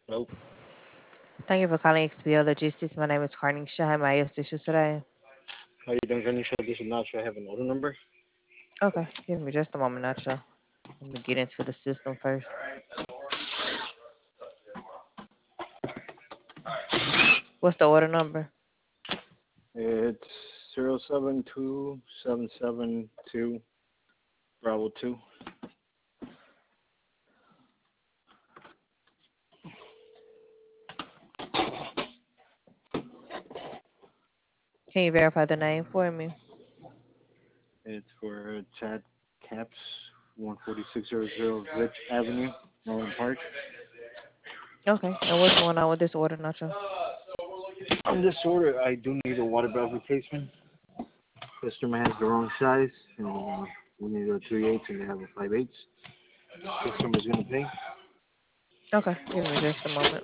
Nope. Thank you for calling XPO Logistics. My name is Carnisha. How may I assist you today? How you doing, Kanisha? This is Nacho. I have an order number. Okay, give me just a moment, Nacho. Let me get into the system first. What's the order number? It's 072772 Bravo 2. Can you verify the name for me? It's for Chad Caps, 14600 Rich Avenue, Norland Park. Okay, and what's going on with this order, Nacho? On this order, I do need a water valve replacement. Customer has the wrong size, and we need a 3/8 and they have a 5/8. Customer's gonna pay. Okay, give me just a moment.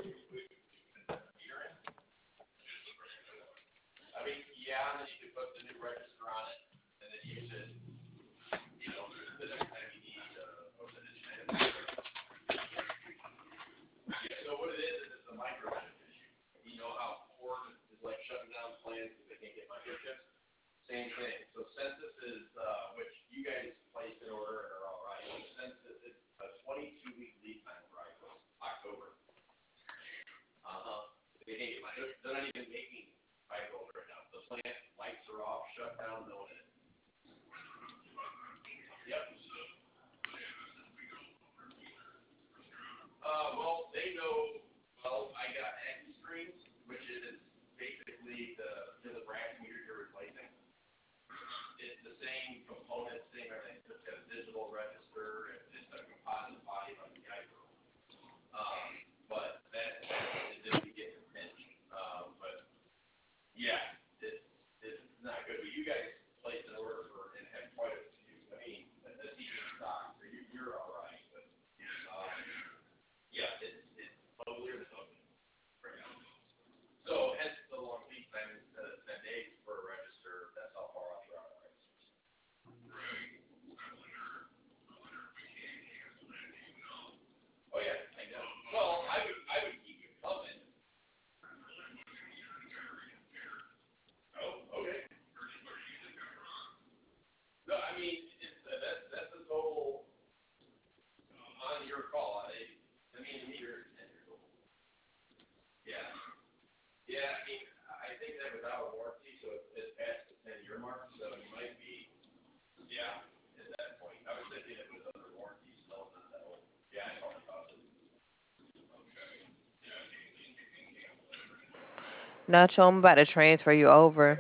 Nacho, I'm about to transfer you over.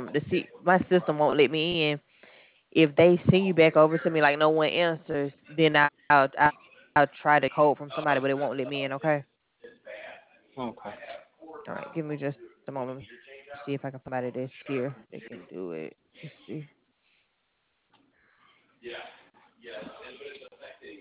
My system won't let me in. If they send you back over to me like no one answers, then I'll try the code from somebody, but it won't let me in. Okay. Okay. All right. Give me just a moment. Let me see if I can find somebody that's here that can do it. Let's see.